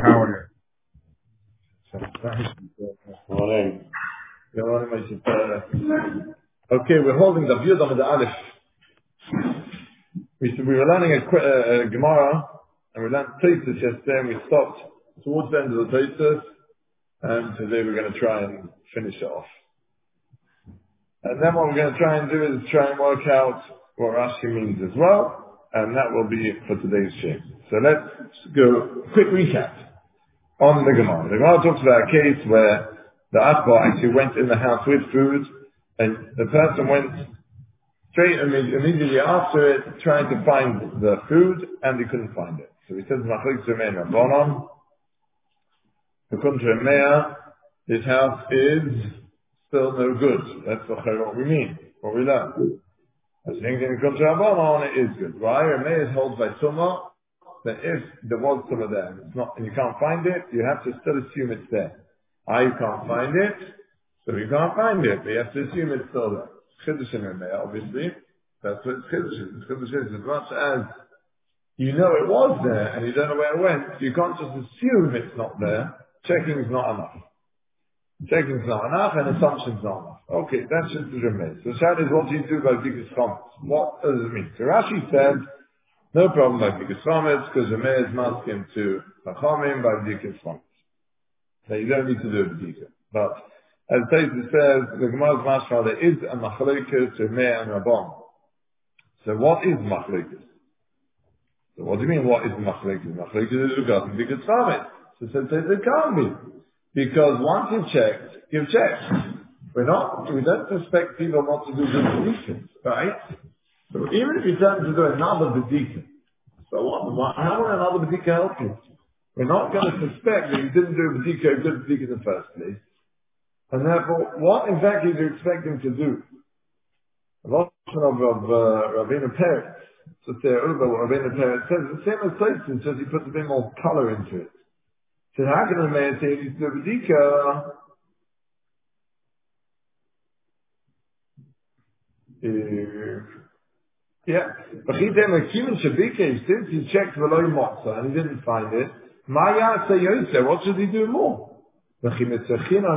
How are Morning. Okay, we're holding the view of the Aleph. We were learning a Gemara, and we learned Taisus yesterday, and we stopped towards the end of the Taisus, and today we're going to try and finish it off. And then what we're going to try and do is try and work out what Rashi means as well, and that will be it for today's show. So let's go, quick recap on the Gemara. The Gemara talks about a case where the Atba actually went in the house with food, and the person went straight immediately after it, trying to find the food, and he couldn't find it. So he says, "Machlokes Ramein Rabbanon, according to Ramein, this house is still no good." That's what we mean, what we learn. As things in according to Rabbanon, it is good. Why? Ramein holds by Summa that if there was Summa there, and it's not, and you can't find it, you have to still assume it's there. You can't find it, so you can't find it, but you have to assume it's still there. Chiddush in Ramein, obviously. That's what Chiddush is. Chiddush is as much as you know it was there and you don't know where it went, you can't just assume it's not there. Checking is not enough. Checking is not enough and assumption is not enough. Okay, that's just the Ramein. So the shadow is what do you do by Bdikas Chometz? What does it mean? So Rashi said, no problem by Bdikas Chometz because Ramein is masking to Chachamim by Bdikas Chometz. So you don't need to do a Bdika. But as Taisus says, the Gemara's mashma, there is a machlokes Ramein and Rabban. So what is machlokes? So what do you mean, what is machlokes? Machlokes is regarding Bdikas Chometz. So it can't be. Because once you've checked. We don't suspect people not to do good bedikas, right? So even if you turn to do another bedika, so what? How will another bedika help you? We're not going to suspect that you didn't do a good bedika in the first place. And therefore, what exactly do you expect him to do? A lot of Rabbeinu Peretz, so say over what Rabbeinu Peretz says, the same as Taisus, just he puts a bit more color into it. So how can a man say he needs to do a bedika? Yeah. But he then accused Shabike, since he checked the low motzah and he didn't find it, Maya say Yosef, what should he do more? You're going to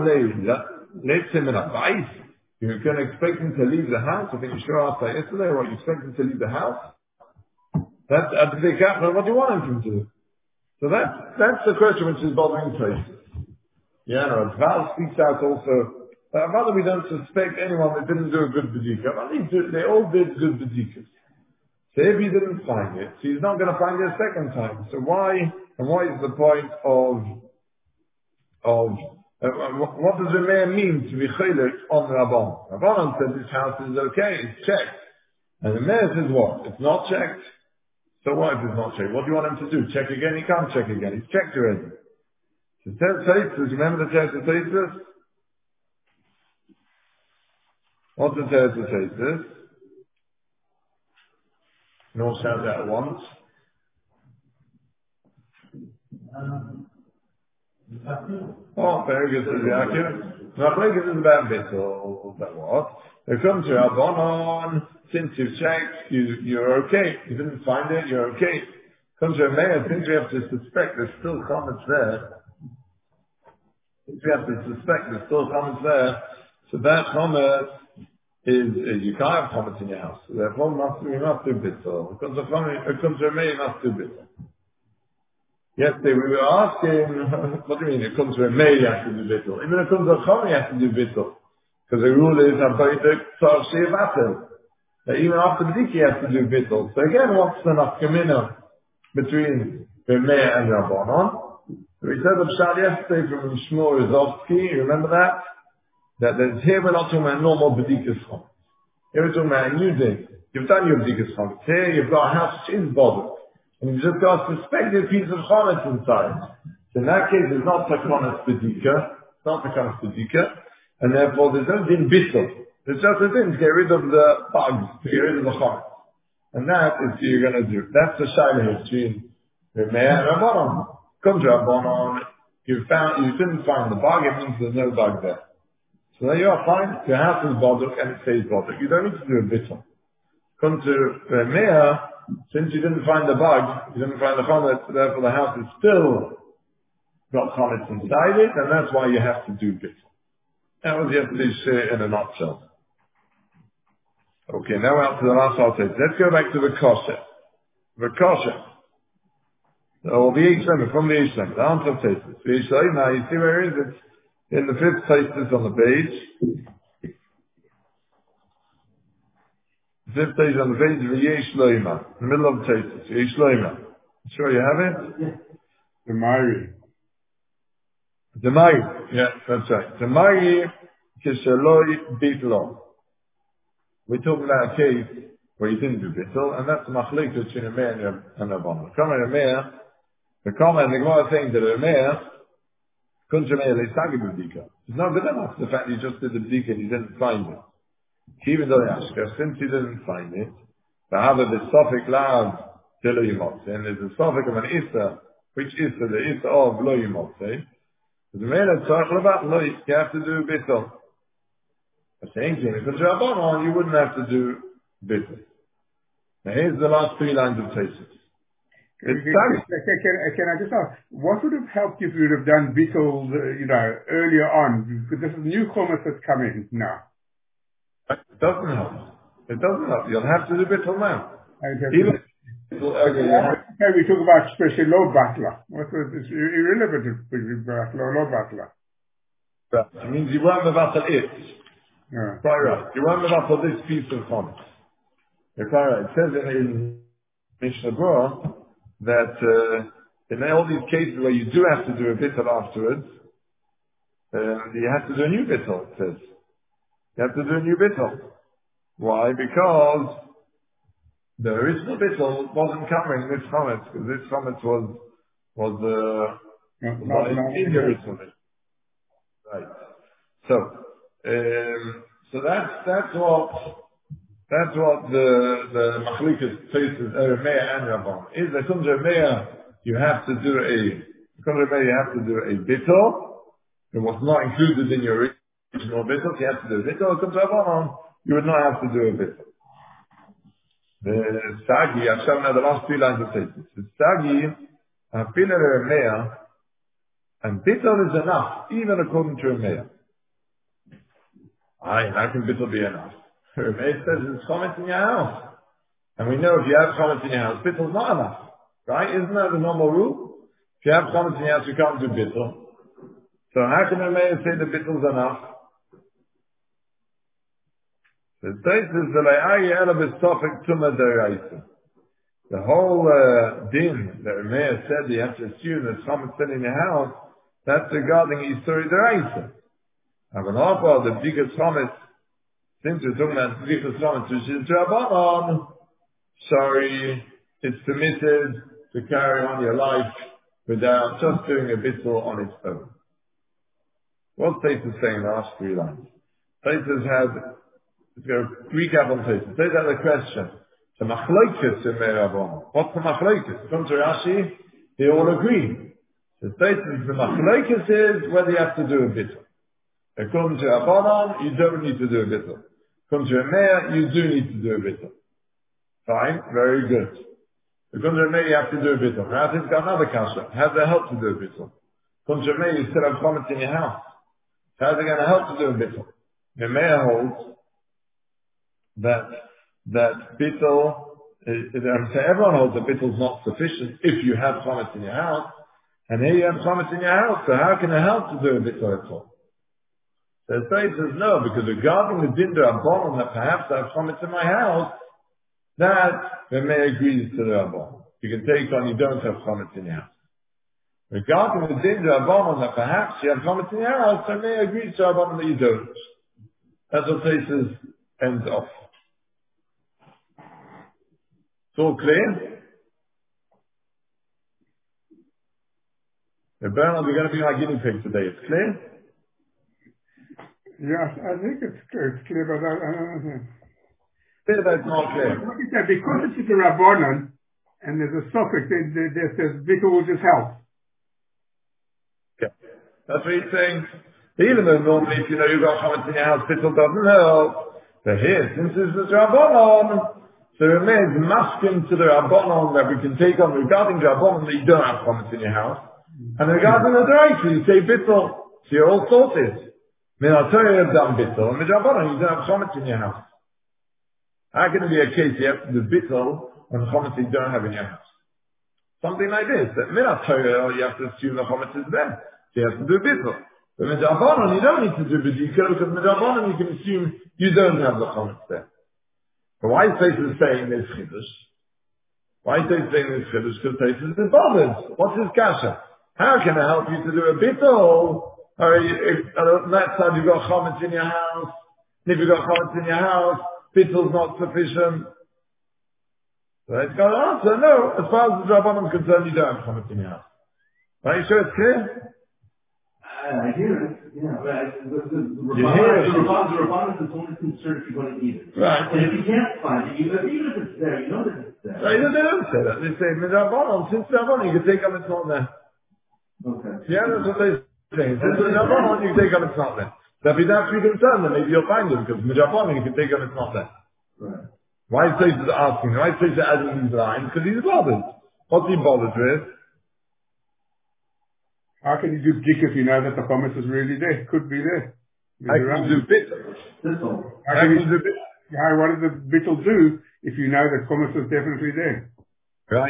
expect him to leave the house? I think you sure asked that yesterday, what, you expect him to leave the house? That's at the big gap, what do you want him to do? So that's the question which is bothering places. Yeah, no, Val speaks out also, rather we don't suspect anyone that didn't do a good bedika. They all did good bedikas. So if he didn't find it, so he's not going to find it a second time. So why, and what is the point what does Ramein mean to be chilek on Rabban? Rabban said this house is okay, it's checked. And the Ramein says what? It's not checked. So what if it's not checked? What do you want him to do? Check again? He can't check again. He's checked already. So Taisus, remember the text of Taisus? What's the text of Taisus? No shout out at once. Oh, very good, says Yaakov. Machlokes is about bittul, that what? They come to Rabbanon, since you've checked, you're okay. You didn't find it, you're okay. Come to Ramein, since we have to suspect there's still comments there, so that comment is, you can't have comments in your house. So therefore, we must do bittul. It comes to Ramein, you must do bittul. Yesterday we were asking, what do you mean? It comes to a May, you have to do bittul. Even if it comes to a Chom, you have to do bittul. Because the rule is, that even after Bdiki you have to do bittul. So again, what's the nafkamina between Ramein and Rabbanon? So we said the Pshal yesterday from Shmuel Rizovsky, you remember that? That there's, here we're not talking about normal Bdikas Chom. Here we're talking about a new thing. You've done your Bdikas Chom. Here you've got a house which is bothered. And you just got a suspected piece of chometz inside. So in that case, it's not takonas bedika, it's not takonas bedika, and therefore there's no din bittul. There's just a din to get rid of the bugs, to get rid of the chometz. And that is what you're going to do. That's the shaila between Ramein and Rabbanon. Come to Rabbanon, you didn't find the bug, it means there's no bug there. So there you are, fine, your house is bothered and it stays bothered. You don't need to do a bittul. Come to Ramein, since you didn't find the bug, you didn't find the chometz, therefore the house is still got chametz inside it, and that's why you have to do bittul. That was yesterday's share in a nutshell. Okay, now we're up to the last half. Let's go back to the kosher. The kosher. Or the Yisrael, from the Yisrael, the answer of Taisus. The Yisrael, now you see where is it? In the fifth Taisus on the page. The fifth page on the page of the Yishloima. In the middle of the Taisus. Yishloima. Sure you have it? The Mari. The Mari. Yeah, that's right. The Mari, Kishaloi Bitlo. We're talking about a case where you didn't do bittul, and that's the machlekes between a mayor and a bomber. Come in a mayor, the comment, the Gemara saying that a mayor, couldn't you mayor, they started with bdika. It's not good enough, the fact that you just did the bdika and you didn't find it. Even though since you didn't find it, the other the suffix lav tilo yimotze, and there's a suffix of an issa, which issa, the issa of lo yimotze, the mayor tzarech levat lo, you have to do bittul. The same thing, if it's Rabbanon, you wouldn't have to do bittul. Now here's the last three lines of Taisus. It's Can I just ask, what would have helped if you would have done bittul, earlier on? Because this is new chumash that's coming now. It doesn't help. It doesn't help. You'll have to do bittul now. Even we talk about special low battler. What was this? Irrelevant with battler, low battler. It means you won't mevatel it. Yeah. Quite right. You won't mevatel this piece of chometz. You're quite right. It says in Mishnah Berurah that in all these cases where you do have to do a bittul afterwards, you have to do a new bittul, it says. You have to do a new bittul. Why? Because the original bittul wasn't covering this chometz, because this chometz was not in the original bittul. Right. So that's what the machlekes faces Meir and Rabban is. That comes Meir, you have to do a bittul. It was not included in your original bittul. So you have to do a bittul. It comes Rabban, you would not have to do a bittul. The Sagi, I've shown now the last three lines of Taisus. The Sagi, Afiler Meir, and bittul is enough, even according to Meir. How can bittul be enough? It says it's chometz in your house. And we know if you have chometz in your house, bittul is not enough. Right? Isn't that the normal rule? If you have chometz in your house, you can't do bittul. So how can a mayor say that bittul is enough? The Taisus the whole din that the mayor said you have to assume that chometz in your house, that's regarding Yisuri Deraisa. And when all the biggest chometz, since we're talking about Tzrichas Chometz, which is Rabbanon, sorry, it's permitted to carry on your life without just doing a bittul on its own. What's Taisus saying in the last three lines? Taisus has, let's go recap on Taisus. Take out the question. The machlokes in Meir Rabbanon. What's the machlokes? Come to Rashi, they all agree. The Taisus, the machlokes is whether you have to do a bittul. According to Rabbanon, you don't need to do a bittul. According to a mayor, you do need to do a bittul. Fine, very good. According to a mayor, you have to do a bittul. Now, it's got another kasha. How's that help to do a bittul? According to a mayor, you still have chometz in your house. How's it going to help to do a bittul? The mayor holds that bittul, so everyone holds that bittul is not sufficient if you have chometz in your house. And here you have chometz in your house, so how can it help to do a bittul at all? The State says no, because regarding the din d'Rabbanan that perhaps I have chometz in my house, that the mayor agrees to the Rabbanan. You can take on you don't have chometz in your house. Regarding the din d'Rabbanan that perhaps you have chometz in your house, the mayor agrees to Rabbanan that you don't. That's what State ends off. It's all clear? Bernard, we're going to be my guinea pig today. It's clear? Yes, I think it's clear, but I don't know. Clear that it's not clear. What is that? Because it's a Rabbanon, and there's a suffix, there's bittul will just help. Okay. That's what he's saying. Even though normally if you know you've got chometz in your house, bittul doesn't help. But here, since this is Rabbanon, so it remains masking to the Rabbanon that we can take on regarding Rabbanon that you don't have chometz in your house. And regarding the director, you say bittul, so you're all sorted. Minatoya have done bittul, and midrabanan you don't have chometz in your house. How can it be a case you have to do bittul when chometz you don't have in your house? Something like this, that minatoya you have to assume the chometz is there, so you have to do bittul. But midrabanan you don't need to do bittul, because midrabanan you can assume you don't have the chometz there. But why is Taisus saying this chiddush? Why is Taisus saying this chiddush? Because Taisus is bothered. What's his kasha? How can I help you to do a bittul? Or if on that side you've got chometz in your house, and if you've got chometz in your house, bittul's not sufficient. So it's got to answer, no, as far as the Rabbanim is concerned, you don't have chometz in your house. Are you sure it's clear? I hear it, yeah. But the You hear it? Rabbanim is only concerned if you're going to eat it. Right. And if you can't find it, even if it's there, you know that it's there. Right, they don't say that. They say, Midrabanan, since Rabbanan, you can take on it's not there. Okay. Yeah, that's what they say. Since Midrabanan, you can take on it's not there. So if you don't have to be concerned, then maybe you'll find it, because Midrabanan, you can take on it's not there. Right. Why is Taisus asking? Why is Taisus adding these lines? Because he's bothered. What's he bothered with? How can you do dik if you know that the chometz is really there? Could be there. I can do bit. How can you do bit? What does the bittul do if you know that chometz is definitely there? Right.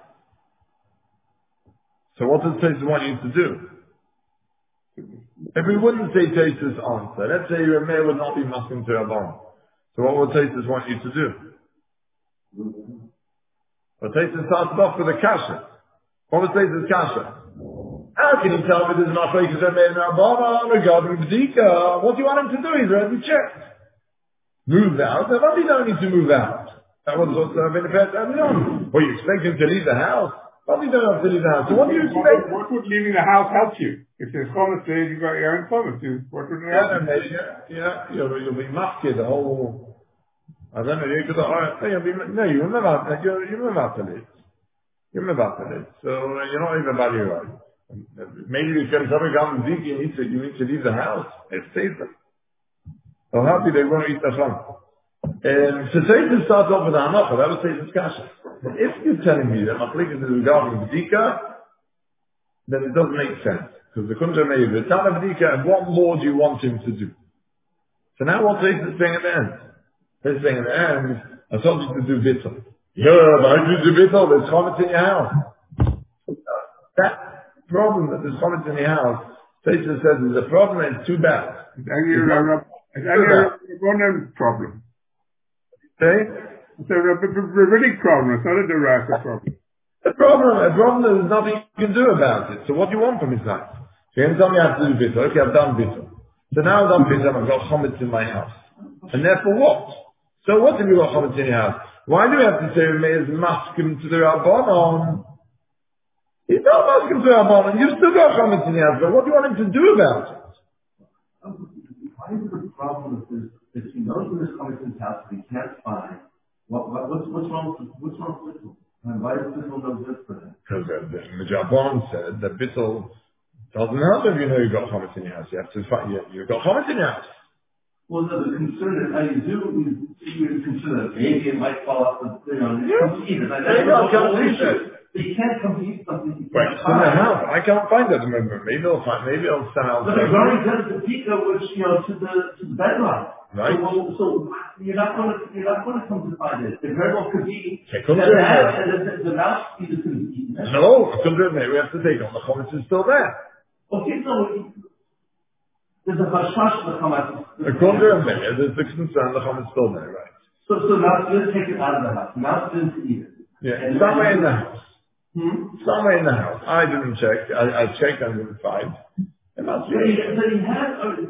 So what does Taisus want you to do? If we wouldn't say Taisus answer, let's say your mayor would not be muslim to Rabbanan. So what would Taisus want you to do? Well, Taisus started off with a kasha. What was Taisus kasha? How can you tell me there's not places that made in Rabbanan regarding B'dika? What do you want him to do? He's already checked. Move out? Then you don't need to move out. That was also been a pet early on. Well, you expect him to leave the house? Well, you don't have to leave the house. So what do you expect? What would leaving the house help you? If there's chometz there, you've got your own chometz. What would it help you? You'll be mafkid the whole. I don't know. You remember how to live. You remember how to live. So you're not even about your right. Maybe you can somebody come and think you need to leave the house. It's safer. So happy they won't eat the fun. So Satan starts off with a hanacha. That was Satan's kasha. But if you're telling me that Machlikas is regarding B'dika, then it doesn't make sense. Because the Kuntra made the Tana B'dika, and what more do you want him to do? So now what Satan's saying at the end? He's saying at the end, I told you to do bittul. Yeah, but how do you do bittul? There's chometz in your house. That problem that there's chometz in your house, Satan says is a problem and it's too bad. It's only a Rabbanan problem. Okay? It's a rabbinic problem. It's not a derived problem. A problem that there's nothing you can do about it. So what do you want from his life? So you're going to tell me I have to do bittul. Okay, I've done bittul. So now I've done bittul, I've got chometz in my house. And therefore what? So what have you got chometz in your house? Why do we have to say Meir's maskim to the Rabbanon? He's not maskim to the Rabbanon. You've still got chometz in your house, but what do you want him to do about it? Why is it a problem if he knows there's chometz in his house that he can't find? What's wrong with bittul? And why is bittul no good for him? Because the Rabbanon said that bittul doesn't help if you know you've got chometz in your house. You have to find, you've got chometz in your house. Well, no, the concern is how you do is concern that maybe it might fall off the thing on computers. But you can't compete something. Wait, it's in the house. I can't find it. Remember, maybe I'll stand out. But it's already done to Pika, which to the bedrock. Right. So you're not going to come to find it. The very well could be the mouse either could eat. No, we have to take on the chometz is still there. Okay, so there's a hashmash to come out. There's the concern the chometz is still there, right? So now you take it out of the house. Now it's to eat it. Yeah, somewhere in the house. Somewhere in the house. I didn't check. I checked. I didn't find. It must be. But he has.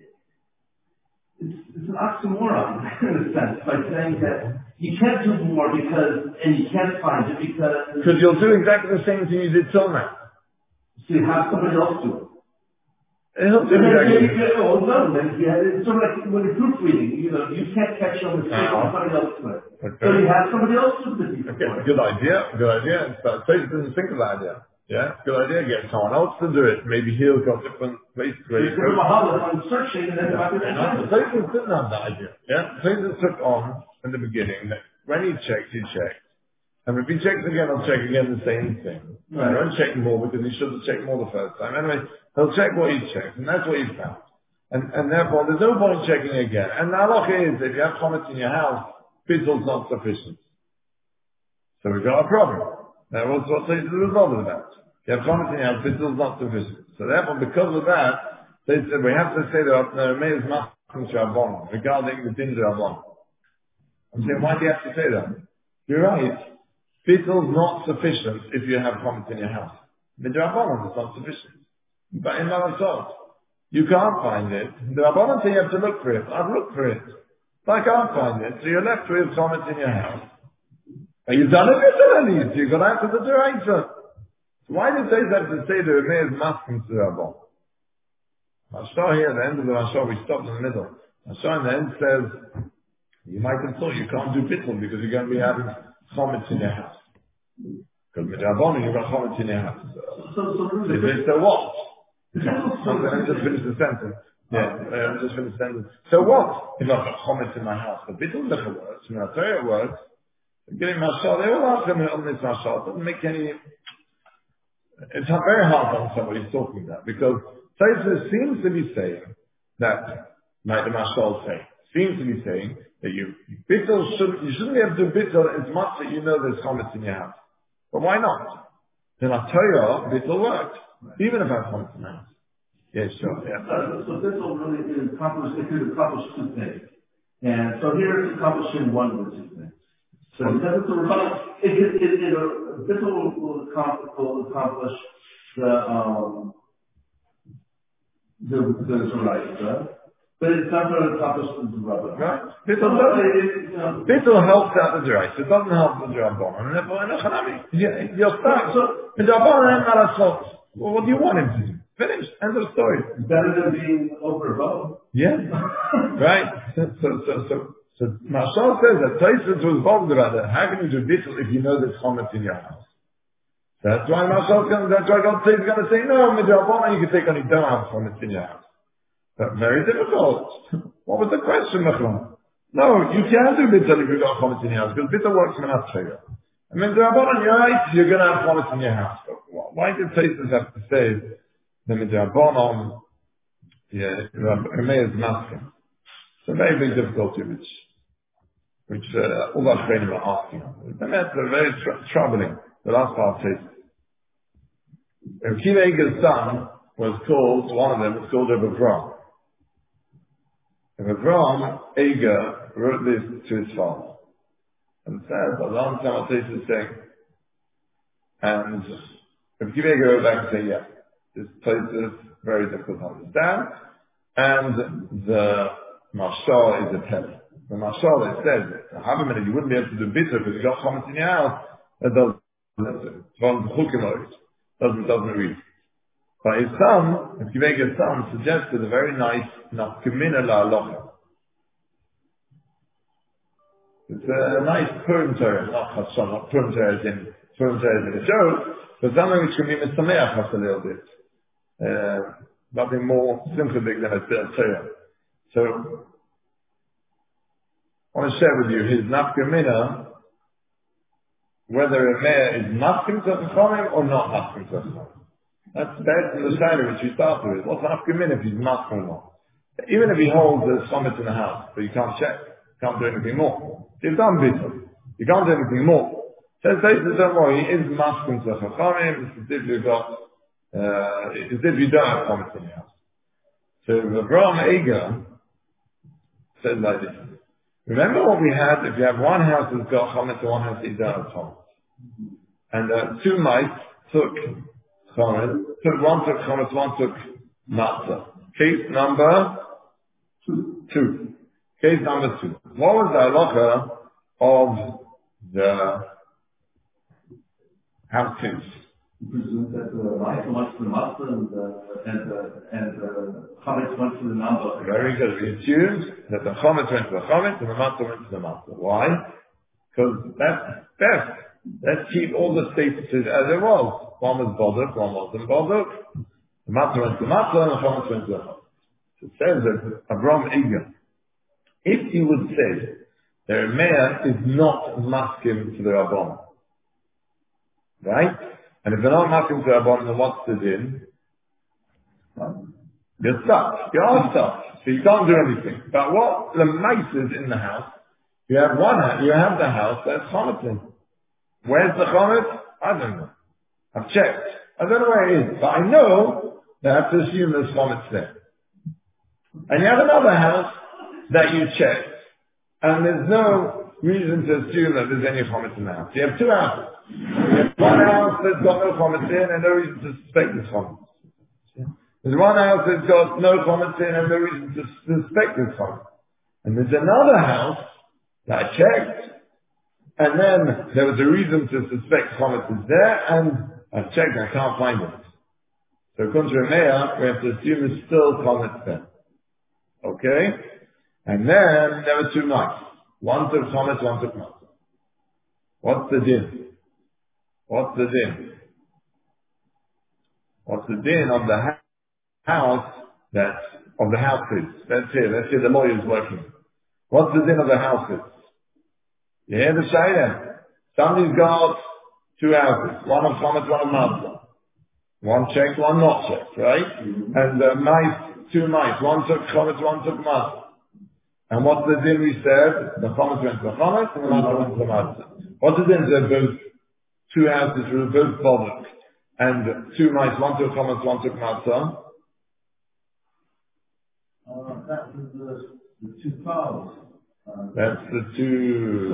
It's an oxymoron in a sense by saying that you can't do more and you can't find it because you'll do exactly the same thing you did till now. So you have somebody else do it. He'll do exactly. It's sort of like when you're proofreading. You can't catch on the mistake when somebody else does it. Okay. So you have somebody else do it. Okay, good idea. But Satan doesn't think of that idea. Yeah, good idea. Get someone else to do it. Maybe he'll go different places where you go. I'm searching and then Satan didn't have that idea. Yeah, Satan took on in the beginning that when he checked, And if he checks again, he'll check again the same thing. Right. He won't check more because he should have checked more the first time. Anyway, he'll check what he checked, and that's what he found. And therefore, there's no point checking again. And the halacha is, if you have chametz in your house, bittel's not sufficient. So we've got a problem. Now, what's the result of that? If you have chametz in your house, bittel's not sufficient. So therefore, because of that, they said we have to say that the Remeir is masking Shabbat regarding the din Shabbat. I'm saying, why do you have to say that? You're right. Bittel's not sufficient if you have chametz in your house. Midrabanan is not sufficient. But in Malasot, you can't find it. The Rabbanan say you have to look for it. I've looked for it. But I can't find it. So you're left with chametz in your house. And you've done it literally. So you've got out to the Deraisa. So why did they have to say the Remeir is masking to the Rabban? Mashar here, at the end of the Mashar, we stopped in the middle. Mashar in the end says, you might have thought you can't do bittul because you're going to be having chametz in your house. Because midrabanan, you've got chametz in your house. So what? Let me just finish the sentence. So what? If I've got chametz in my house, the bittul never works. When I tell you it works, getting mashal, they will ask them on this mashal. It doesn't make any. It's very hard to understand what he's talking about because Tosfos seems to be saying that, like the mashal say, seems to be saying that you shouldn't be able to do bittul as much that you know there's chametz in your house. But why not? Then I tell you, bittul works, even if I have chametz in my house. Yes, sure. Yeah. So bittul really is it could accomplish two things, and so here it's accomplishing one of the two things. So bittul will accomplish the Zoraisa. But it's not going to accomplish the Rabbanan. Right? Bittul helps out the Deraisa. It doesn't help the Rabbanan. And therefore, you're stuck. So, the Rabbanan ain't malasot. Well, what do you want him to do? Finished. End of story. Better than being overvoted. Yeah. Right? So Mashal says that Tosfos was bothered about that. How can you do bittul if you know there's chametz in your house? That's why God says he's going to say, no, midrabanan you can take on you don't have chametz in your house. But very difficult. What was the question, Mechlam? No, you can do bittul if you've got chametz in your house, because bittul works in Minat. I mean, midrabanan, you're right, you're going to have chametz in your house. But why did Tosfos have to say the midrabanan, Remeir is masking? It's a very big difficulty which all our training are asking. And that's very troubling. The last part says, Kiva Eger's son was called, one of them was called Avram. Avram Eger wrote this to his father. And said, a long time I'll say saying, and if Kiva Eger wrote back and say, yeah, this place is very difficult to understand, and the Mashal is a penny. The Mashal, it says, have a minute, you wouldn't be able to do bitter because you got chametz in your house. That doesn't read. But his son, if Kivega's son, suggested a very nice nafkamina la'alocha. It's a nice Purim Torah, not Chashon, not Purim Torah as in a joke, but something which can be misameach us a little bit. Nothing more sympathetic than a Torah. So, I want to share with you his nafkamina, whether a mayor is masking to Chachamim or not masking to Chachamim. That's the shayla which we started with. What's nafkamina if he's masking or not? Even if he holds the chametz in the house, but you can't check, can't do anything more. You've done bittul. You can't do anything more. Says Tosfos, don't worry, he is masking to Chachamim. It's as if you've got, it's as if you don't have chametz in your house. So Avram Eger says like this. Remember what we had, if you have one house that's got chametz and one house that you don't have chametz. And two mice took chametz, one took chametz, one took matzah. Case number 2. Case number 2. What was the halacha of the house case? You presume that the mice went to the matzah and the chametz went to the matzah. Very good. We assumed that the chametz went to the chametz and the matzah went to the matzah. Why? Because that's best. Let's keep all the statuses as it was. One was boduk, one wasn't boduk. The matzah went to the matzah and the chametz went to the chametz. So it says that Avram Eger, if you would say the Remeir is not maskim to the Rabban, Right? And if they're not makim to Rabbanon, then what's the din? You're stuck. You are stuck. So you can't do anything. But what the mice is in the house, you have the house that's chometz. Where's the chometz? I don't know. I've checked. I don't know where it is. But I know that I have to assume there's chometz there. And you have another house that you checked. And there's no reason to assume that there's any chometz in the house. You have two houses. You have one house that's got no chometz in and no reason to suspect there's chometz. There's one house that's got no chometz in and no reason to suspect there's chometz. And there's another house that I checked, and then there was a reason to suspect chometz is there, and I checked and I can't find it. So according to Rameya, we have to assume there's still chometz there. Okay? And then there were two mice. One took chometz, one took matzah. What's the din? What's the din? What's the din of the house of the houses? Let's say the lawyer's working. What's the din of the houses? You hear the shayla? Somebody's got two houses. One of chometz, one of matzah. One checked, one not checked, right? And two mice. One took chometz, one took matzah. And what's the din we said? The chometz went to the chometz and the matzah went to the matzah. What's the din? They're both two houses were both bothered. And two mice, one took chometz, one took matzah. That was the two fowls. That's the two.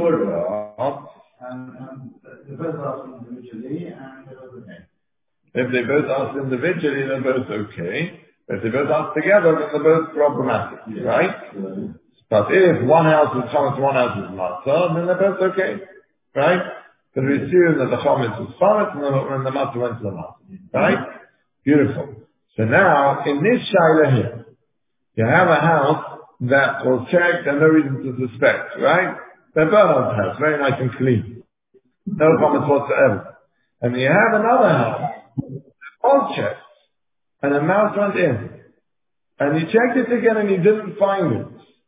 And they both asked individually, and they both okay. If they both ask individually, they're both okay. But if they both ask together, then they're both problematic, right? Yeah. But if one house is chometz, one house is matzah, then they're both okay, right? Because we assume that the chometz is chometz and the matzah went to the matzah, right? Beautiful. So now, in this shayla here, you have a house that was checked and no reason to suspect, right? They're Bernard's house, very nice and clean. No chometz whatsoever. And you have another house, all checked, and a mouse went in. And you checked it again and you didn't find it.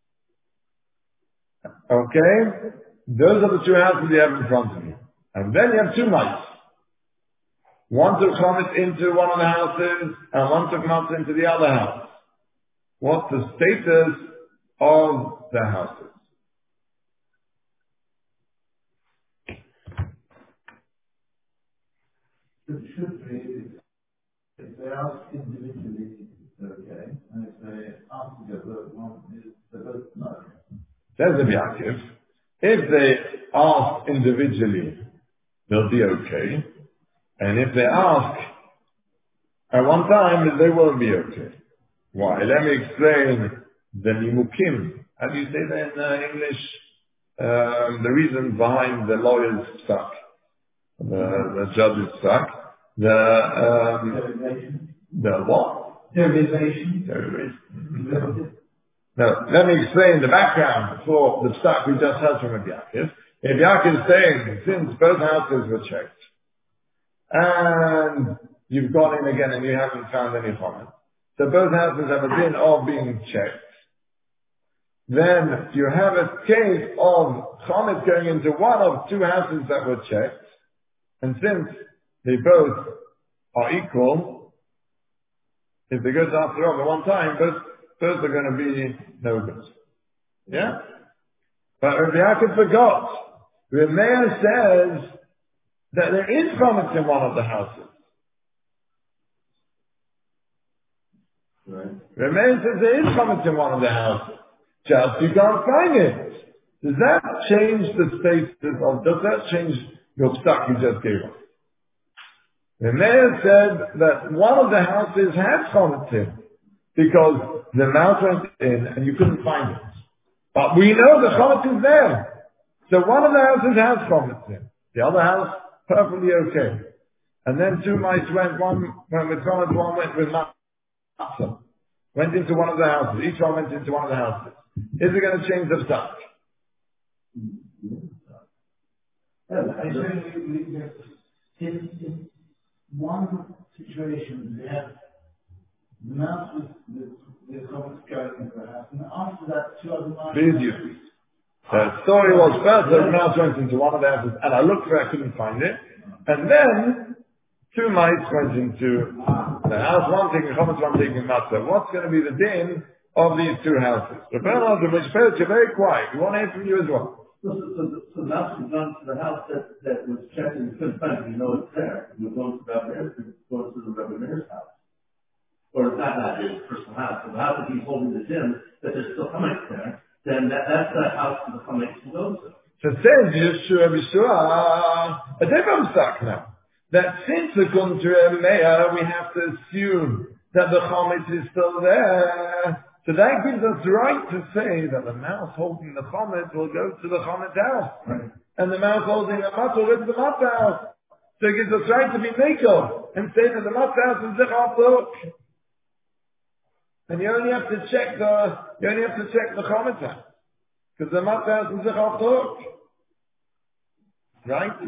Okay? Those are the two houses you have in front of you. And then you have two mice. One took chometz into one of the houses, and one took matzah into the other house. What's the status of the houses? It should be, if they ask individually, it's okay. And if they ask together, they're both no. Says the Yaakov, if they ask individually, they'll be okay. And if they ask at one time, they won't be okay. Why? Let me explain the nimukim. How do you say that in English? The reason behind the lawyer's stuck, the judge's stuck. The what? Derivation. Now, let me explain the background for the stuff we just heard from Rabbi Yaakov. Rabbi Yaakov is saying, since both houses were checked, and you've gone in again and you haven't found any chometz, so both houses have a din of being checked, then you have a case of chometz going into one of two houses that were checked, and since they both are equal, if they go to after all at one time, both are going to be no good. Yeah? But Rabbi Yaakov forgot. Rameya says that there is chometz in one of the houses. Right. Rameya says there is chometz in one of the houses. Just you can't find it. Does that change the status of, does that change your stuck you just gave us? Rameya said that one of the houses had chometz in, because the mouse went in and you couldn't find it. But we know the chometz is there. So one of the houses has chometz in. The other house, perfectly okay. And then two mice went, one went with chometz, one went with matzah. Went into one of the houses. Each one went into one of the houses. Is it going to change the stuff? In one situation, we have the mouse with the chometz going into the house, and after that, two other mice. The story was first the mouse went into one of the houses, and I looked for it, I couldn't find it. And then, two mice went into the house, one taking chometz, one taking matzah. What's going to be the din of these two houses? The Bernard, the Mishpeh, you're very quiet. We want to hear from you as well. So the mouse was gone to the house that was checked and you couldn't find it. You know it's there. You were going to Rabbi Meir's, you were going to the Rabbi Meir's house. Or not his personal house. So the house that he's holding the gym, that there's still chametz there, then that's the house that the chametz can go to. So it says Yeshua, a different stuck now. That since according to Meir, we have to assume that the chametz is still there. So that gives us the right to say that the mouse holding the chametz will go to the chametz house. Right. And the mouse holding the matzah will go to the matzah house. So it gives us right to be mekel and say that the matzah house is zichar look. And you only have to check the chametz house. Because the matzah house is zichar look. Right?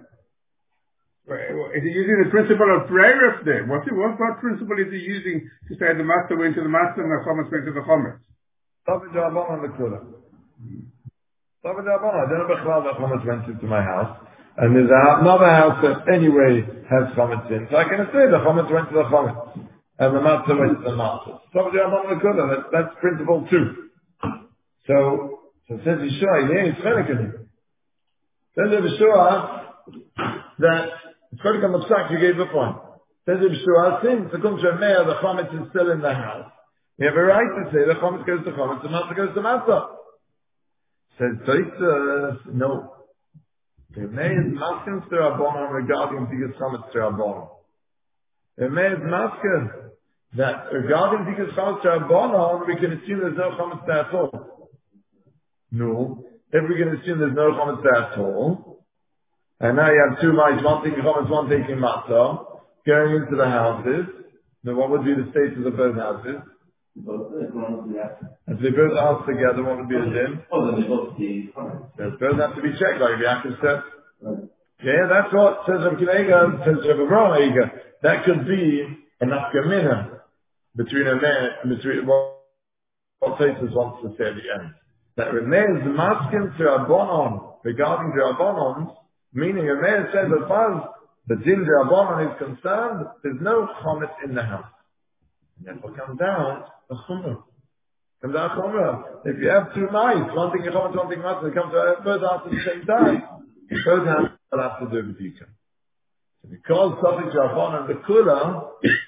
Is he using the principle of prayer there? What principle is he using to say the master went to the master and the chometz went to the chometz? David Rabban on the Kula. David Rabban, I don't know about that chometz went into my house. And there's another house that anyway has chometz in. So I can say the chometz went to the chometz. And the matzah went to the matzah. David Rabban on the Kula, that's principle two. So it says Yeshua, yeah, it's Chelik. Says Yeshua that it's going to come up sack you gave a point. Says Yeshua, since the Kumsha Meir, the chametz is still in the house. We have a right to say the chametz goes to chametz, the matzah goes to matzah. Says Tosfos, no. The Meir is masking to Rabbanon regarding Tigas chametz to Rabbanon. The Meir is masking that regarding Tigas chametz to Rabbanon, we can assume there's no chametz there at all. No. If we can assume there's no chametz there at all, and now you have two mice, one taking chametz, one taking matzah, going into the houses. Now what would be the status of both houses? If they both house together, what would be the din? Oh, then they both be fine. They both have to be checked, like Yaakov said. Right. Yeah, that's what says Rav Kiva, says Rav Avraham. That could be a nafkamina between a man, between what Tosfos wants to say at the end. That remains masking to Rabbanon regarding the Rabbanon. Meaning, a man said, as far as the din Rabbanon is concerned, there's no chametz in the house. And therefore comes down a chumrah. Comes down a chumrah. If you have two mice, one thing chametz, one thing matzah, they come to both houses at the same time, both houses will have to do a b'dika. So because something to Rabbanon the kula,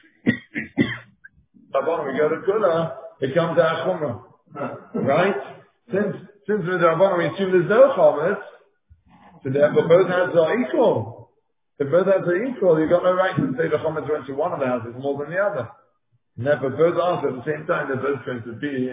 Rabbanon we go to kula, it comes down a chumrah. Right? Since with Rabbanon we assume there's no chametz, so therefore both houses are equal. If both houses are equal, you've got no right to say the chametz went to one of the houses more than the other. And therefore both houses at the same time, they're both going to be,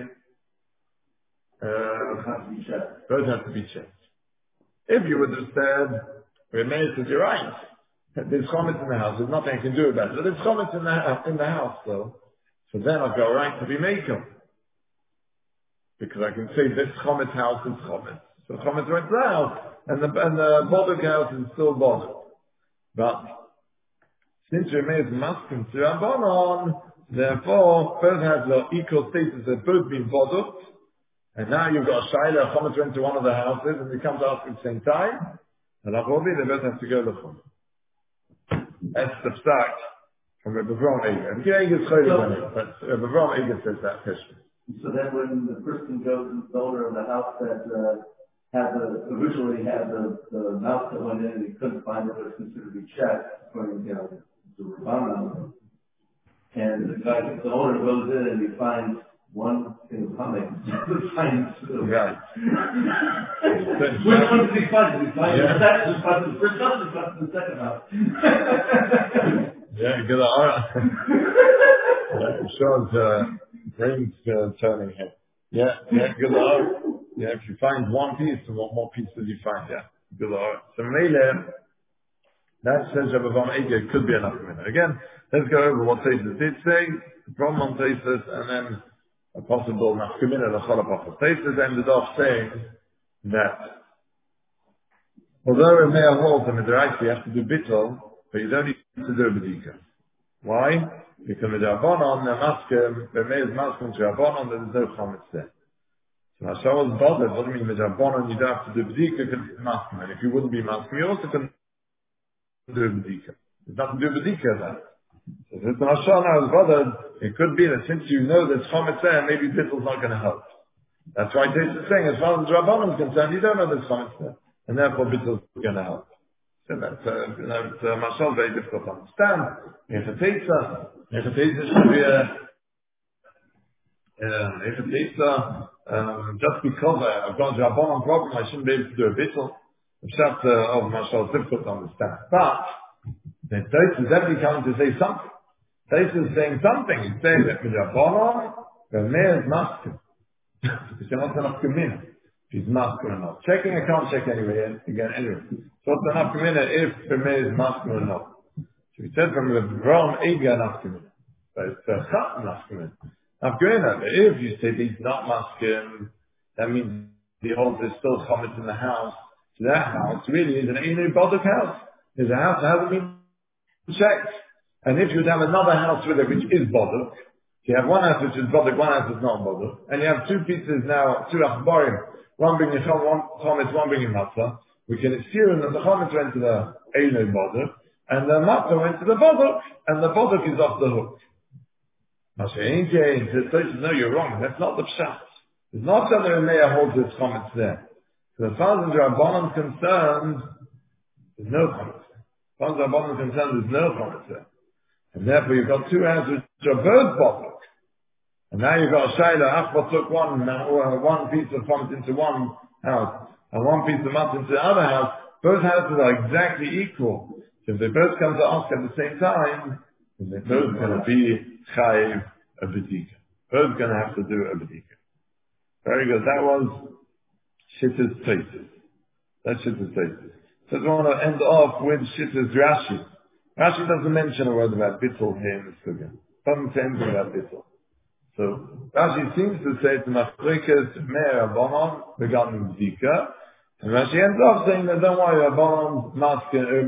both have to be checked. If you would have said, Remeir says, you're right. There's chametz in the house, there's nothing I can do about it. But there's chametz in the house though. So then I've got a right to be makel. Because I can say this chametz house is chametz. So chametz went to the house. And the bothered house is still bothered. But since Remeir is masking to Rabbanon, therefore both have the equal status, they've both been bothered. And now you've got a shayla, chametz went to one of the houses, and they come to us at the same time. And Achobi, they both have to go to chametz. That's the start from Rebbe Avraham Eiger. And Eiger is chayla, but Rebbe Avraham Eiger says that question. So then when the person goes to the owner of the house that originally had the mouse that went in and he couldn't find it, but it's considered to be checked, according to the Rabbanon. And the owner goes in and he finds one thing coming. Right. Which one did he find? Did he find the first house or the second house? Yeah, good. Sean's brain's turning here. Yeah, good. Yeah, if you find one piece, then what more pieces did you find? Yeah, good. So Meile, that says Rebbe Avraham Eiger, it could be enough minute. Again, let's go over what Tosfos did say, the problem on Tosfos, and then a possible nafkamina, the chalapach. Tosfos ended off saying that although a male holds and you have to do bittul, but you don't need to do a bedika. Why? Because with Rabbanon, the male is maskim to Rabbanon, there is no chametz there. So Hashem was bothered. What do you mean with Rabbanon? You don't have to do bedika because it's maskim. And if you wouldn't be maskim, you also can do Bedika. There's nothing to do with Bedika then. So if it's an Ashar now is bothered, it could be that since you know there's Chometz there, maybe Bittel's not going to help. That's why Tais is saying, as far as Rabbanon is concerned, you don't know there's Chometz there. And therefore Bittel's going to help. So that's, Mashal very difficult to understand. If a Taisa should be if a Taisa, just because I've got a Rabbanon problem, I shouldn't be able to do a Bittel. The Pshat of Mashal is difficult to understand. But, the Taisa is definitely coming to say something. Taisa is saying something. He's saying that with Rabbanon, the mayor is masculine. Because you're not enough commitment. If he's masculine or not. Checking, I can't check anyway. Anyway. So what's enough commitment if the mayor is masculine or not? So we said from the Ram, Ega enough commitment. But it's Chat enough commitment. If you say that he's not masculine, that means the holds there's still Chometz in the house. So that house really is an Inu Boduk house. There's a house that hasn't been checked. And if you would have another house with it which is Boduk, you have one house which is Boduk, one house is not Boduk, and you have two pieces now, two Achbarim, one bringing Chometz, one bringing Matzah, we can assume that the Chometz went to the Eino Boduk, and the Matzah went to the Boduk, and the Boduk is off the hook. No, you're wrong, that's not the Pshat. It's not that the Remeah holds his Chometz there. So as far as the Rabbanon is concerned, there's no Chometz there. As far as the Rabbanon is concerned, there's no Chometz there. And therefore you've got two houses which are both Boduk. And now you've got a Shaila, Achba took one piece of Chometz into one house, and one piece of Matzah into the other house. Both houses are exactly equal. So if they both come to ask at the same time, then they're both going to be Chayiv a Bedika. Both going to have to do a Bedika. Very good. That was Shittas Taisis. That's Shittas Taisis. So I want to end off with Shittas Rashi. Rashi doesn't mention a word about Bittul here in the Sugya. Doesn't say anything about Bittul. So Rashi seems to say to Machrikas Meir Rabbanon regarding Bedika. And Rashi ends up saying that don't worry, Rabbanon's masken,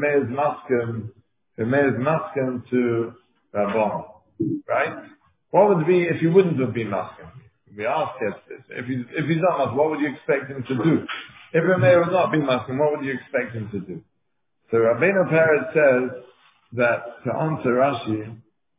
Meir's masken to Rabbanon. Right? What would it be if he wouldn't have been masken? We asked yesterday. If he's not masken, what would you expect him to do? If Meir would not be masken, what would you expect him to do? So Rabbeinu Peretz says that to answer Rashi,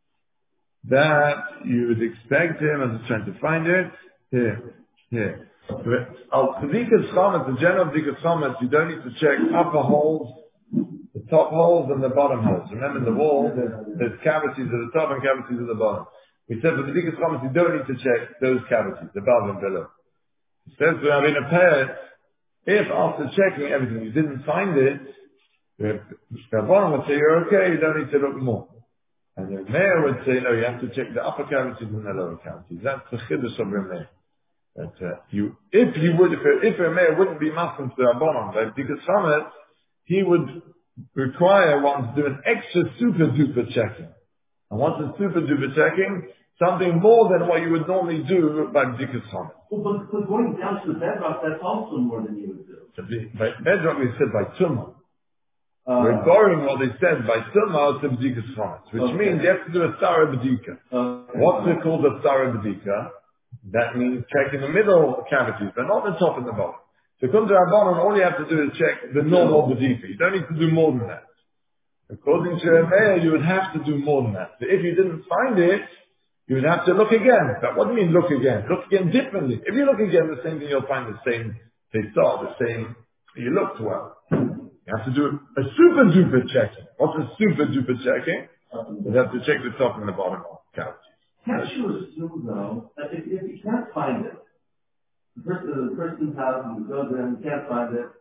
that you would expect him, as I'm trying to find it, here. B'dikas Chometz, the general B'dikas Chometz, you don't need to check upper holes, the top holes and the bottom holes. Remember in the wall, there's cavities at the top and cavities at the bottom. We said for the B'dikas Chometz, you don't need to check those cavities, above and below. It says to Rabbeinu Peretz, if after checking everything you didn't find it, the bottom would say you're okay, you don't need to look more. And the mayor would say, no, you have to check the upper cavities and the lower cavities. That's the chiddush of Rameir. That if a mayor wouldn't be masking to the Rabbanon, but because from it, he would require one to do an extra super duper checking. And what's a super duper checking? Something more than what you would normally do by B'dikas Chometz. Well, but going down to the bedrock, that's also more than you would do. By bedrock, we said by Tumah. We're borrowing what they said by Tumah to B'dikas Chometz, which means you have to do a Tzara B'dika. What's it called a Tzara B'dika? That means checking the middle cavities, but not the top and the bottom. So come to Rabbanon, all you have to do is check the normal B'dika. You don't need to do more than that. According to Rameir, you would have to do more than that. So if you didn't find it, you would have to look again. But what do you mean look again? Look again differently. If you look again the same thing, you'll find the same, you looked well. You have to do a super duper checking. What's a super duper checking? You have to check the top and the bottom of cavities. Can't you assume though, that if you can't find it, the person's house and goes in and can't find it,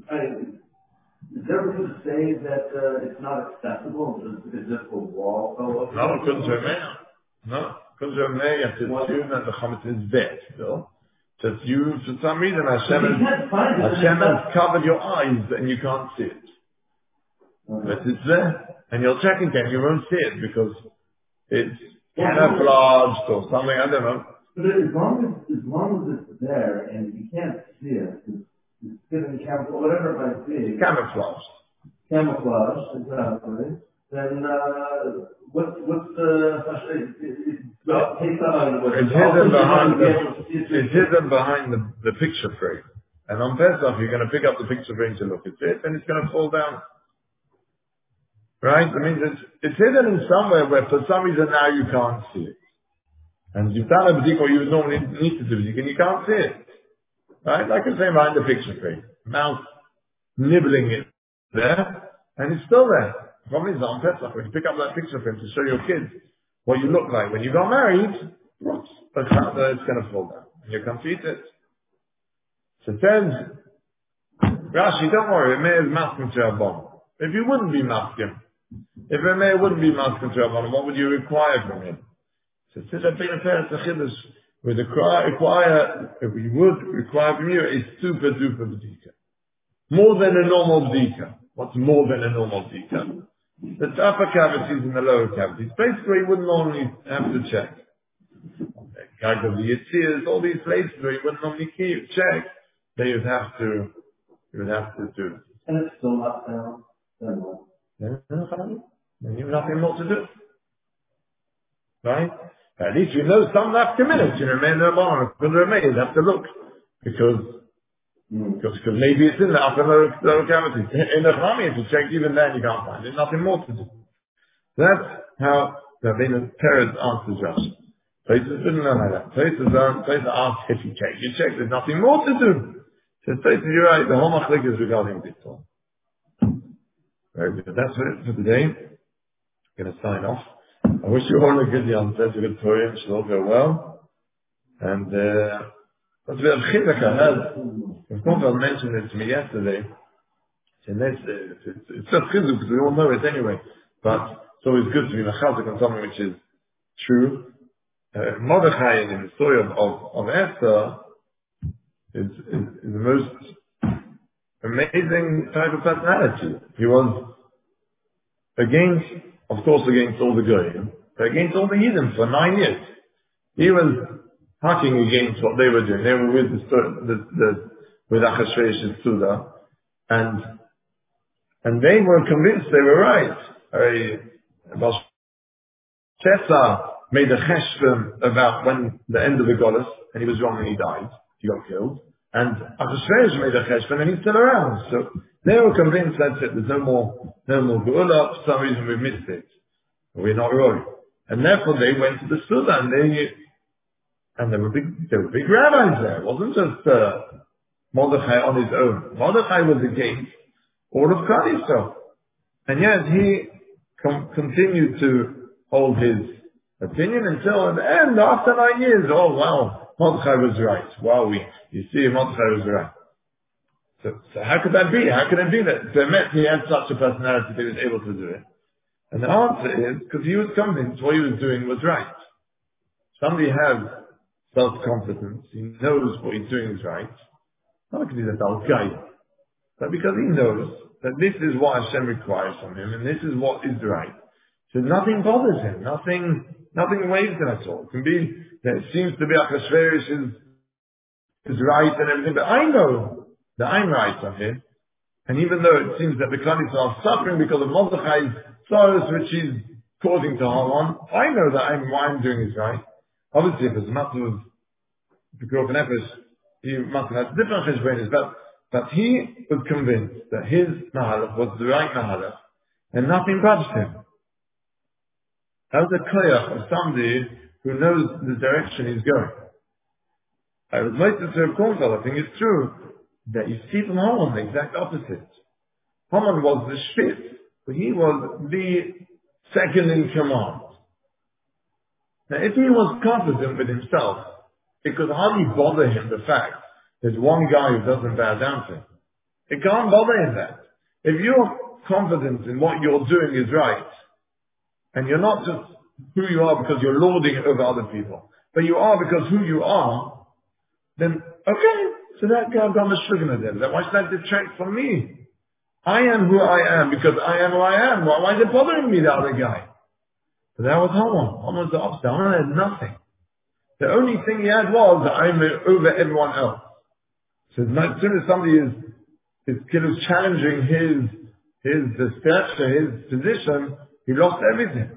is there anything to say that it's not accessible? Is this a wall? No, couldn't you imagine? No, because you have to assume that the Chometz is there still. Just you, for some reason, Hashem has covered your eyes and you can't see it. But it's there. And you'll check again, you won't see it because it's camouflaged or something, I don't know. But as long as it's there and you can't see it, it's given camouflage, whatever it might be. Camouflaged. Camouflage, exactly. Then, what's the it's hidden behind the picture frame. And on Pesach, you're going to pick up the picture frame to look at it, and it's going to fall down. Right? I mean, it's hidden in somewhere where for some reason now you can't see it. And you've done a bdika, you would normally need to do bdika, and you can't see it. Right? Like I say behind the picture frame. Mouse nibbling it there, and it's still there. The problem is on Pesach, when you pick up that picture frame to show your kids what you look like when you got married, whoops, it's going to fall down. And you can't eat it. So it says, Rashi, don't worry, a mayor is masking to Rabban. If you wouldn't be masking, if a mayor wouldn't be masking to Rabban, what would you require from him? So it says that being a parent to Chiddush, we require, if we would require from you, a super duper bdika. More than a normal bdika. What's more than a normal bdika? The upper cavities and the lower cavities. Basically, you wouldn't normally have to check. Kind of the Yitzias, all these places where you wouldn't normally check, then you would have to do it. And it's still not found. Then you have nothing more to do. Right? At least you know some left minutes, you remain no more. When you have to look. Because maybe it's in the upper lower cavities. In the Chami, if you check even then, you can't find it. Nothing more to do. That's how the Rabbeinu Peretz answers Rashi. Places didn't know like that. Places ask if you check. You check, there's nothing more to do. So places, you're right, the whole machlik is regarding this one. Very good. That's it for today. I'm going to sign off. I wish you all a good Yom Tov, a good Torah, it should all go well. And, that's a bit of chiddush I had. Of course, I mentioned it to me yesterday. It's just chiddush because we all know it anyway. But it's always good to be machazek on something which is true. Mordechai in the story of Esther is the most amazing type of personality. He was against all the goyim, but against all the heathen for 9 years. He was hacking against what they were doing. They were with Achashverosh's Suda, and they were convinced they were right. Belshazzar made a cheshbon about when the end of the goddess, and he was wrong and he died. He got killed. And Achashverosh made a cheshbon and he's still around. So they were convinced that's it. There's no more Geula. For some reason we missed it. We're not wrong. And therefore they went to the Suda and there were big rabbis there. It wasn't just Mordechai on his own. Mordechai was against all of Klal Yisrael. And yet he continued to hold his opinion until at the end, after 9 years, oh wow, Mordechai was right. Wow, you see, Mordechai was right. So how could that be? How could it be that Bemet, he had such a personality that he was able to do it? And the answer is, because he was convinced what he was doing was right. Somebody has self-confidence, he knows what he's doing is right, not because he's a dull guy, but because he knows that this is what Hashem requires from him, and this is what is right. So nothing bothers him, nothing waves him at all. It can be that it seems to be Achashverosh is right and everything, but I know that I'm right on him. And even though it seems that the Klal Yisrael are suffering because of Mordechai's sorrows which is causing to Haman, I know that what I'm doing is right. Obviously, if it's a matter of the Pikuach Nefesh, he must have had different cheshbonos, but he was convinced that his Mahalach was the right Mahalach, and nothing budged him. That was a koyach of somebody who knows the direction he's going. I would like to say, of course, I think it's true that you see from Haman the exact opposite. Haman was the shpitz, but he was the second in command. Now, if he was confident with himself, it could hardly bother him the fact there's one guy who doesn't bow down to him. It can't bother him that. If you're confident in what you're doing is right, and you're not just who you are because you're lording it over other people, but you are because who you are, then, okay, so that guy got a sugar then. Why should that detract from me? I am who I am because I am who I am. Why is it bothering me, the other guy? So that was Haman. Haman was the opposite. Haman had nothing. The only thing he had was that I'm over everyone else. So as soon as somebody is challenging his stature, his position, he lost everything.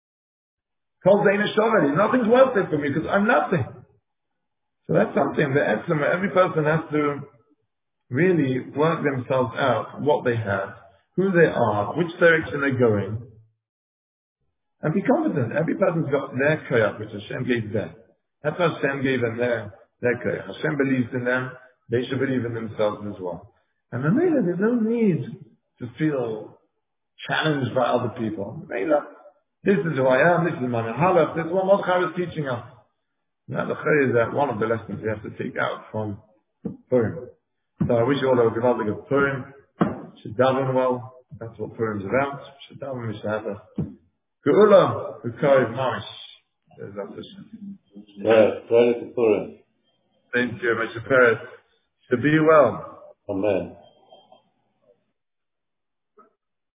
Kol Zainish already. Nothing's worth it for me because I'm nothing. So that's something that every person has to really work themselves out, what they have, who they are, which direction they're going, and be confident. Every person's got their koyach, which Hashem gave them. That's what Hashem gave them their koyach. Hashem believes in them, they should believe in themselves as well. And the Mela, there's no need to feel challenged by other people. Mela, this is who I am, this is my halach, this is what Mordechai was teaching us. Now the chayy is that one of the lessons we have to take out from Purim. So I wish you all a good Purim. Should daven well. That's what Purim's about. Should daven, we should have a Geula, Ukariv Mamish. There's that vision. Right to Purim. Thank you, Mr. Peretz. To be well. Amen.